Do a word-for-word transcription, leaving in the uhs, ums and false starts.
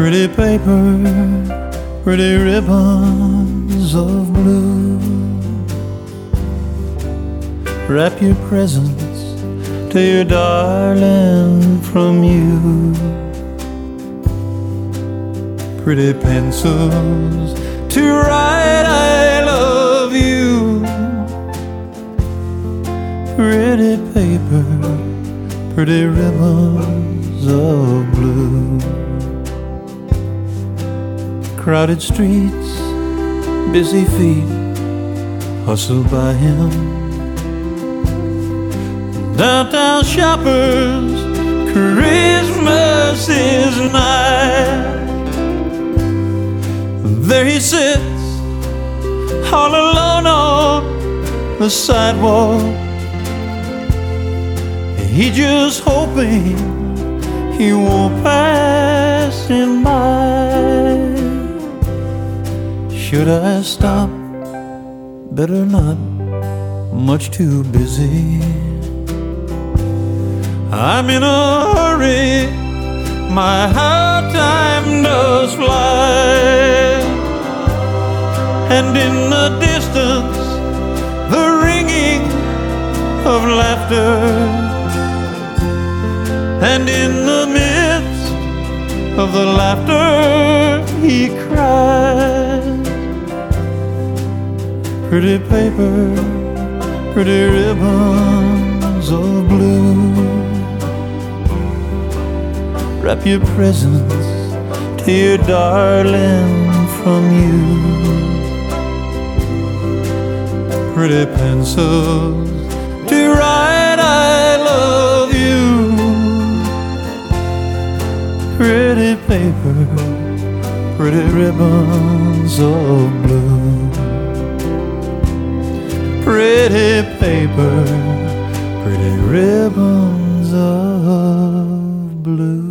Pretty paper, pretty ribbons of blue. Wrap your presents to your darling from you. Pretty pencils to write I love you. Pretty paper, pretty ribbons of blue. Crowded streets, busy feet hustle by him. Downtown shoppers, Christmas is nigh. There he sits, all alone on the sidewalk. He just hoping he won't pass him by. Should I stop? Better not, much too busy. I'm in a hurry, my how time does fly. And in the distance, the ringing of laughter. And in the midst of the laughter, he cries. Pretty paper, pretty ribbons of blue. Wrap your presents to your darling from you. Pretty pencils to write I love you. Pretty paper, pretty ribbons of blue. Pretty paper, pretty ribbons of blue.